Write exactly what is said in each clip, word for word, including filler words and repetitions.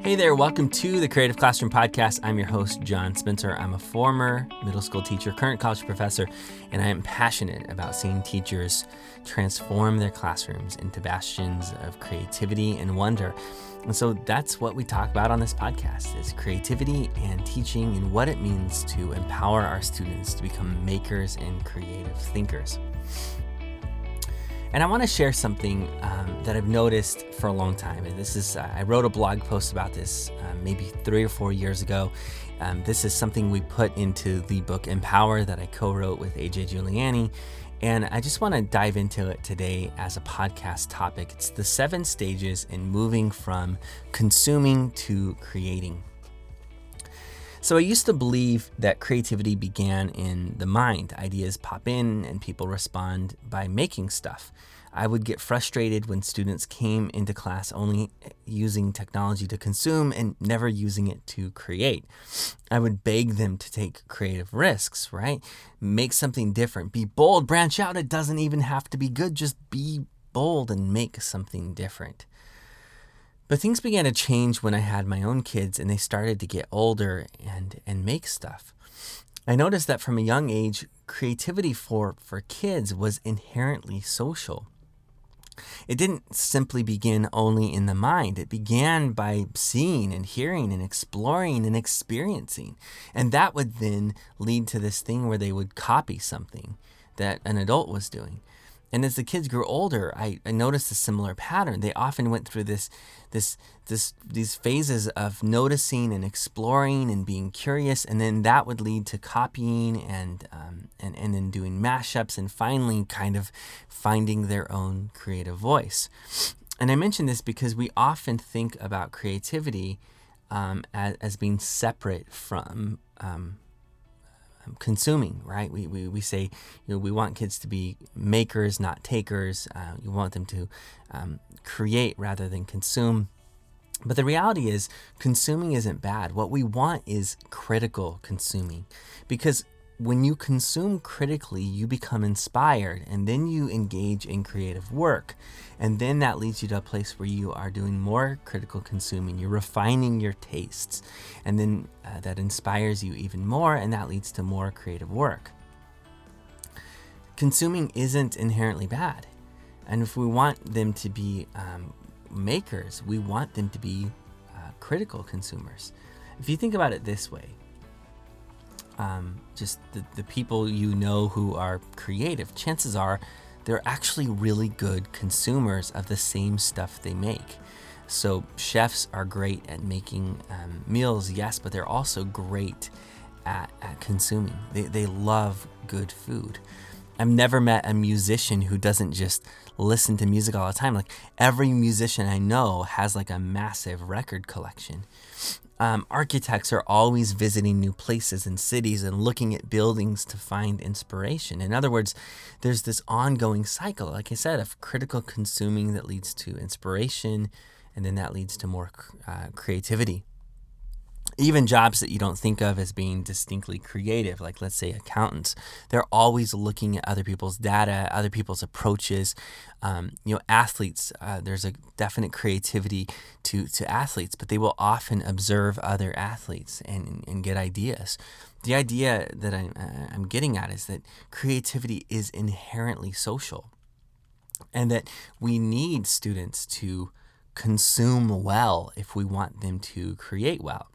Hey there, welcome to the Creative Classroom Podcast. I'm your host, John Spencer. I'm a former middle school teacher, current college professor, and I am passionate about seeing teachers transform their classrooms into bastions of creativity and wonder. And so that's what we talk about on this podcast, is creativity and teaching and what it means to empower our students to become makers and creative thinkers. And I want to share something um, that I've noticed for a long time. And this is, uh, I wrote a blog post about this um, maybe three or four years ago. Um, this is something we put into the book Empower that I co-wrote with A J Giuliani. And I just want to dive into it today as a podcast topic. It's the seven stages in moving from consuming to creating. So I used to believe that creativity began in the mind. Ideas pop in and people respond by making stuff. I would get frustrated when students came into class only using technology to consume and never using it to create. I would beg them to take creative risks, right? Make something different. Be bold, branch out. It doesn't even have to be good. Just be bold and make something different. But things began to change when I had my own kids and they started to get older and, and make stuff. I noticed that from a young age, creativity for, for kids was inherently social. It didn't simply begin only in the mind. It began by seeing and hearing and exploring and experiencing. And that would then lead to this thing where they would copy something that an adult was doing. And as the kids grew older, I, I noticed a similar pattern. They often went through this, this, this, these phases of noticing and exploring and being curious, and then that would lead to copying and um, and and then doing mashups, and finally kind of finding their own creative voice. And I mention this because we often think about creativity um, as, as being separate from Um, consuming, right? We, we we say, you know, we want kids to be makers, not takers. Uh, you want them to um, create rather than consume. But the reality is, consuming isn't bad. What we want is critical consuming, because when you consume critically, you become inspired, and then you engage in creative work. And then that leads you to a place where you are doing more critical consuming. You're refining your tastes. And then uh, that inspires you even more, and that leads to more creative work. Consuming isn't inherently bad. And if we want them to be um, makers, we want them to be uh, critical consumers. If you think about it this way, Um, just the, the people you know who are creative, chances are they're actually really good consumers of the same stuff they make. So chefs are great at making um, meals, yes, but they're also great at, at consuming. They, they love good food. I've never met a musician who doesn't just listen to music all the time. Like, every musician I know has like a massive record collection. Um, architects are always visiting new places and cities and looking at buildings to find inspiration. In other words, there's this ongoing cycle, like I said, of critical consuming that leads to inspiration, and then that leads to more uh, creativity. Even jobs that you don't think of as being distinctly creative, like let's say accountants, they're always looking at other people's data, other people's approaches. Um, you know, athletes, uh, there's a definite creativity to, to athletes, but they will often observe other athletes and, and get ideas. The idea that I'm, uh, I'm getting at is that creativity is inherently social, and that we need students to consume well if we want them to create well.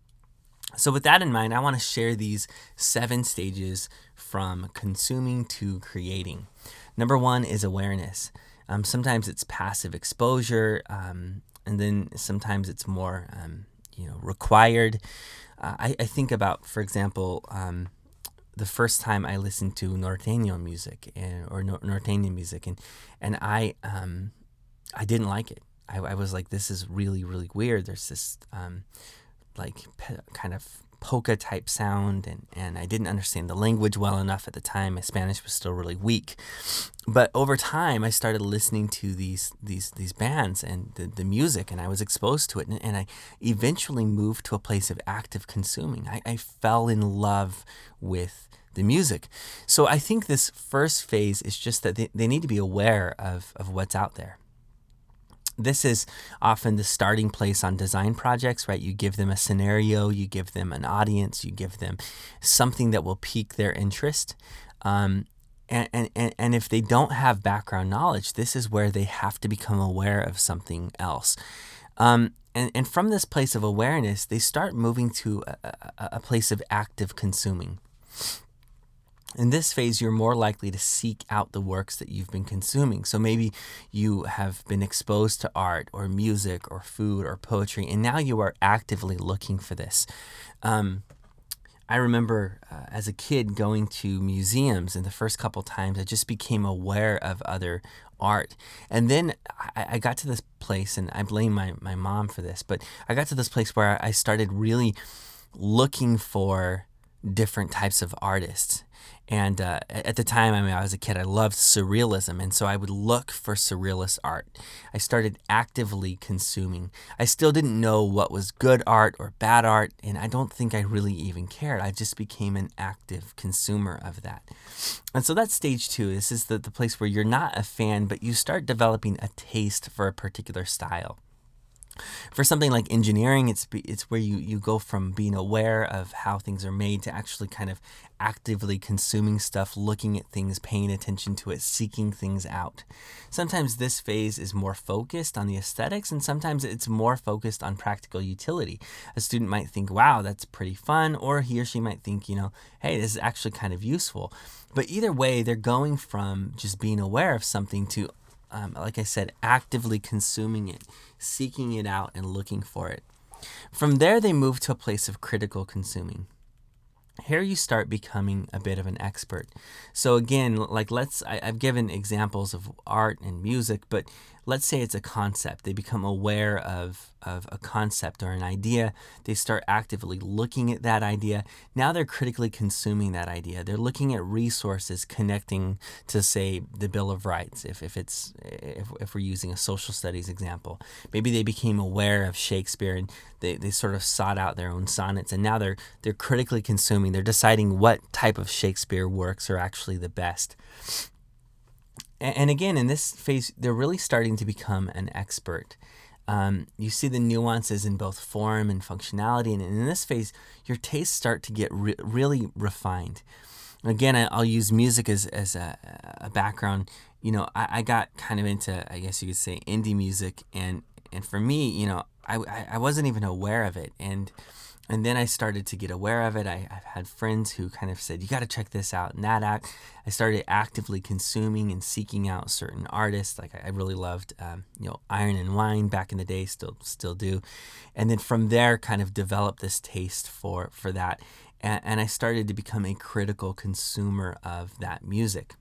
So with that in mind, I want to share these seven stages from consuming to creating. Number one is awareness. Um, sometimes it's passive exposure, um, and then sometimes it's more, um, you know, required. Uh, I, I think about, for example, um, the first time I listened to norteño music and, or nor- norteño music, and and I um, I didn't like it. I, I was like, this is really really weird. There's this um, like p- kind of polka type sound, and, and I didn't understand the language well enough at the time. My Spanish was still really weak. But over time, I started listening to these these these bands and the, the music, and I was exposed to it, and, and I eventually moved to a place of active consuming. I, I fell in love with the music. So I think this first phase is just that they, they need to be aware of, of what's out there. This is often the starting place on design projects, right? You give them a scenario, you give them an audience, you give them something that will pique their interest. Um, and, and, and if they don't have background knowledge, this is where they have to become aware of something else. Um, and, and from this place of awareness, they start moving to a, a, a place of active consuming. In this phase, you're more likely to seek out the works that you've been consuming. So maybe you have been exposed to art or music or food or poetry, and now you are actively looking for this. Um, I remember uh, as a kid going to museums, and the first couple times I just became aware of other art. And then I, I got to this place, and I blame my, my mom for this, but I got to this place where I started really looking for different types of artists. And uh, at the time, I mean, I was a kid, I loved surrealism, and so I would look for surrealist art. I started actively consuming. I still didn't know what was good art or bad art, and I don't think I really even cared. I just became an active consumer of that. And so that's stage two. This is the, the place where you're not a fan, but you start developing a taste for a particular style. For something like engineering, it's it's where you, you go from being aware of how things are made to actually kind of actively consuming stuff, looking at things, paying attention to it, seeking things out. Sometimes this phase is more focused on the aesthetics, and sometimes it's more focused on practical utility. A student might think, wow, that's pretty fun, or he or she might think, you know, hey, this is actually kind of useful. But either way, they're going from just being aware of something to Um, like I said, actively consuming it, seeking it out, and looking for it. From there, they move to a place of critical consuming. Here you start becoming a bit of an expert. So again, like let's, I, I've given examples of art and music, but let's say it's a concept. They become aware of, of a concept or an idea. They start actively looking at that idea. Now they're critically consuming that idea. They're looking at resources connecting to, say, the Bill of Rights, if, if it's if, if we're using a social studies example. Maybe they became aware of Shakespeare and they, they sort of sought out their own sonnets, and now they're they're critically consuming. They're deciding what type of Shakespeare works are actually the best. And again, in this phase, they're really starting to become an expert. Um, you see the nuances in both form and functionality. And in this phase, your tastes start to get re- really refined. Again, I'll use music as, as a, a background. You know, I, I got kind of into, I guess you could say, indie music. And, and for me, you know, I, I wasn't even aware of it. And And then I started to get aware of it. I, I've had friends who kind of said, you got to check this out. And that act, I started actively consuming and seeking out certain artists. Like I, I really loved, um, you know, Iron and Wine back in the day, still still do. And then from there, kind of developed this taste for, for that. And, and I started to become a critical consumer of that music.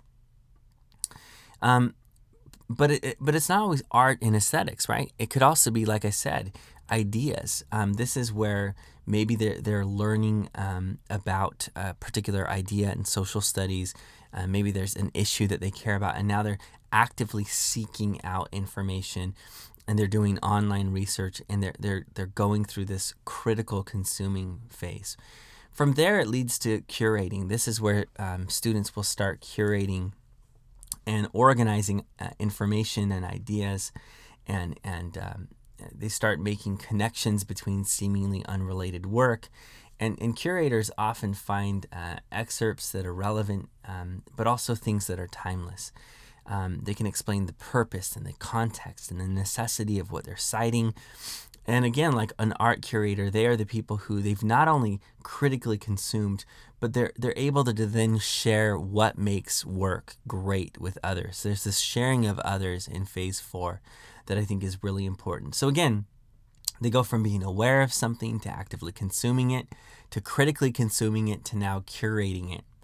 Um, but it, but it's not always art and aesthetics, right? It could also be, like I said, ideas. Um, this is where maybe they're, they're learning um, about a particular idea in social studies. Uh, maybe there's an issue that they care about, and now they're actively seeking out information, and they're doing online research, and they're they're they're going through this critical consuming phase. From there, it leads to curating. This is where um, students will start curating and organizing uh, information and ideas, and and um, they start making connections between seemingly unrelated work. And, and curators often find uh, excerpts that are relevant, um, but also things that are timeless. Um, they can explain the purpose and the context and the necessity of what they're citing. And again, like an art curator, they are the people who they've not only critically consumed, but they're they're able to then share what makes work great with others. There's this sharing of others in phase four that I think is really important. So again, they go from being aware of something to actively consuming it, to critically consuming it, to now curating it.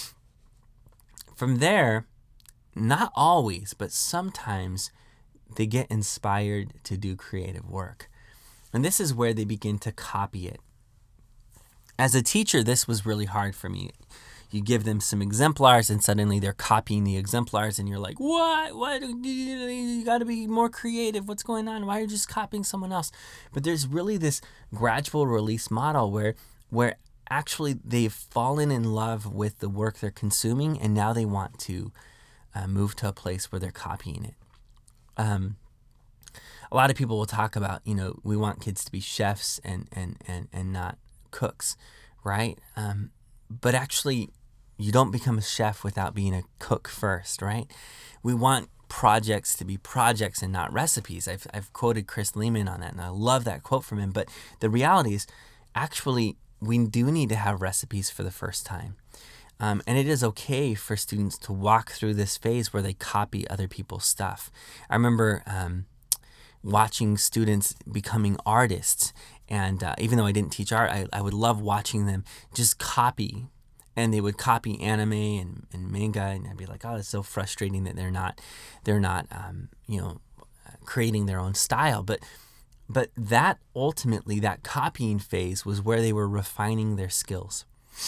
From there, not always, but sometimes they get inspired to do creative work. And this is where they begin to copy it. As a teacher, this was really hard for me. You give them some exemplars and suddenly they're copying the exemplars and you're like, what? What? You got to be more creative. What's going on? Why are you just copying someone else? But there's really this gradual release model where where actually they've fallen in love with the work they're consuming, and now they want to uh, move to a place where they're copying it. Um, A lot of people will talk about, you know, we want kids to be chefs and and and, and not cooks, right? Um, but actually, you don't become a chef without being a cook first, right? We want projects to be projects and not recipes. I've, I've quoted Chris Lehman on that, and I love that quote from him. But the reality is, actually, we do need to have recipes for the first time. Um, and it is okay for students to walk through this phase where they copy other people's stuff. I remember um, watching students becoming artists. And uh, even though I didn't teach art, I, I would love watching them just copy. And they would copy anime and, and manga, and I'd be like, oh, it's so frustrating that they're not, they're not, um, you know, creating their own style. But, but that ultimately, that copying phase was where they were refining their skills.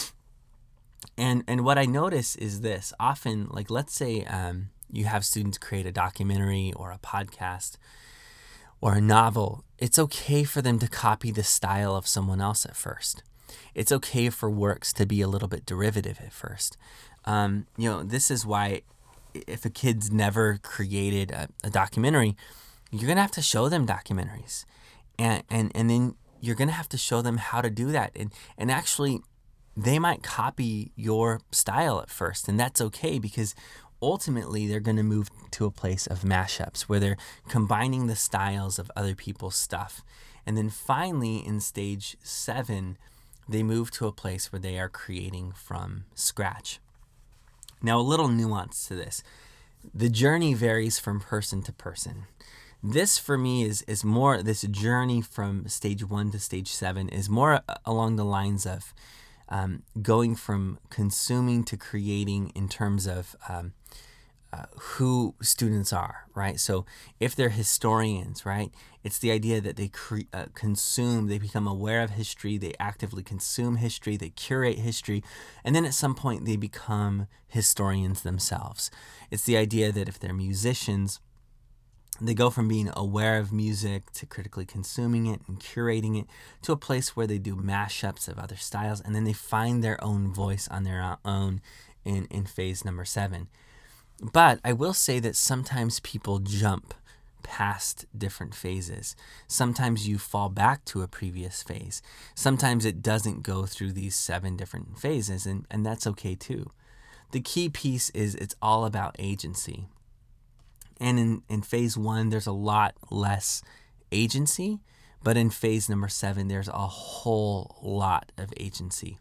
And and what I notice is this: often, like let's say um, you have students create a documentary or a podcast or a novel. It's okay for them to copy the style of someone else at first. It's okay for works to be a little bit derivative at first. Um, you know, this is why if a kid's never created a, a documentary, you're going to have to show them documentaries. And, and, and then you're going to have to show them how to do that. And, and actually, they might copy your style at first, and that's okay because ultimately they're going to move to a place of mashups where they're combining the styles of other people's stuff. And then finally, in stage seven, they move to a place where they are creating from scratch. Now, a little nuance to this. The journey varies from person to person. This, for me, is, is more, this journey from stage one to stage seven is more along the lines of um, going from consuming to creating in terms of um, Uh, who students are, right? So if they're historians, right, it's the idea that they cre- uh, consume, they become aware of history, they actively consume history, they curate history, and then at some point they become historians themselves. It's the idea that if they're musicians, they go from being aware of music to critically consuming it and curating it to a place where they do mashups of other styles, and then they find their own voice on their own in, in phase number seven. But I will say that sometimes people jump past different phases. Sometimes you fall back to a previous phase. Sometimes it doesn't go through these seven different phases, and, and that's okay too. The key piece is it's all about agency. And in, in phase one, there's a lot less agency, but in phase number seven, there's a whole lot of agency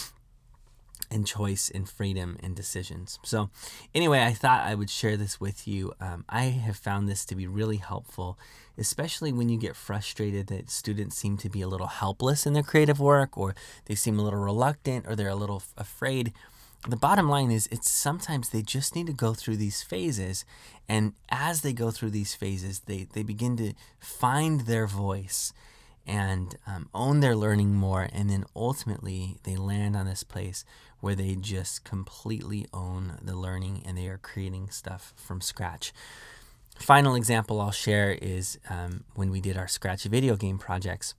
and choice and freedom and decisions. So anyway, I thought I would share this with you. Um, I have found this to be really helpful, especially when you get frustrated that students seem to be a little helpless in their creative work, or they seem a little reluctant, or they're a little f- afraid. The bottom line is it's sometimes they just need to go through these phases. And as they go through these phases, they, they begin to find their voice and um, own their learning more, and then ultimately they land on this place where they just completely own the learning and they are creating stuff from scratch. Final example I'll share is um, when we did our Scratch video game projects.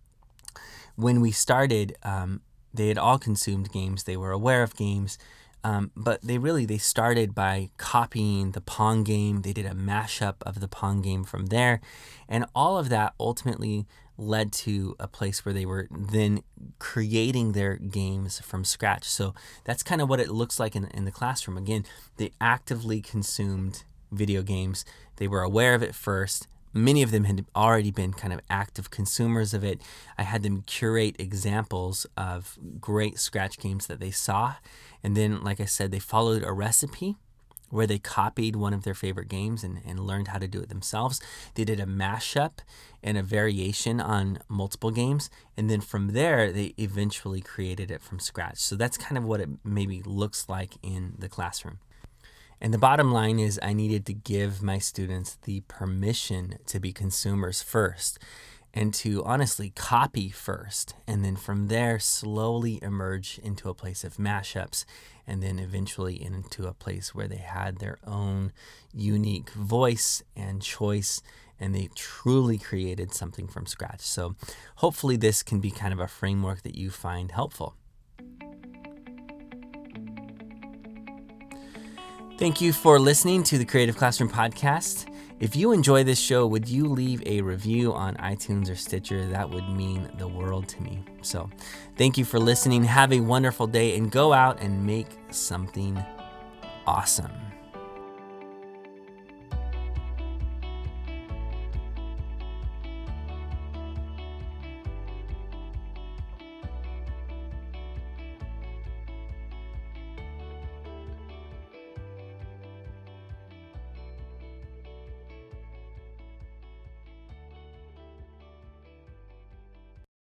When we started, um, they had all consumed games, they were aware of games, um, but they really, they started by copying the Pong game. They did a mashup of the Pong game from there, and all of that ultimately led to a place where they were then creating their games from scratch. So that's kind of what it looks like in, in the classroom. Again, they actively consumed video games. They were aware of it first. Many of them had already been kind of active consumers of it. I had them curate examples of great scratch games that they saw. And then, like I said, they followed a recipe where they copied one of their favorite games and, and learned how to do it themselves. They did a mashup and a variation on multiple games. And then from there, they eventually created it from scratch. So that's kind of what it maybe looks like in the classroom. And the bottom line is I needed to give my students the permission to be consumers first and to honestly copy first. And then from there, slowly emerge into a place of mashups, and then eventually into a place where they had their own unique voice and choice, and they truly created something from scratch. So hopefully this can be kind of a framework that you find helpful. Thank you for listening to the Creative Classroom Podcast. If you enjoy this show, would you leave a review on iTunes or Stitcher? That would mean the world to me. So thank you for listening. Have a wonderful day and go out and make something awesome.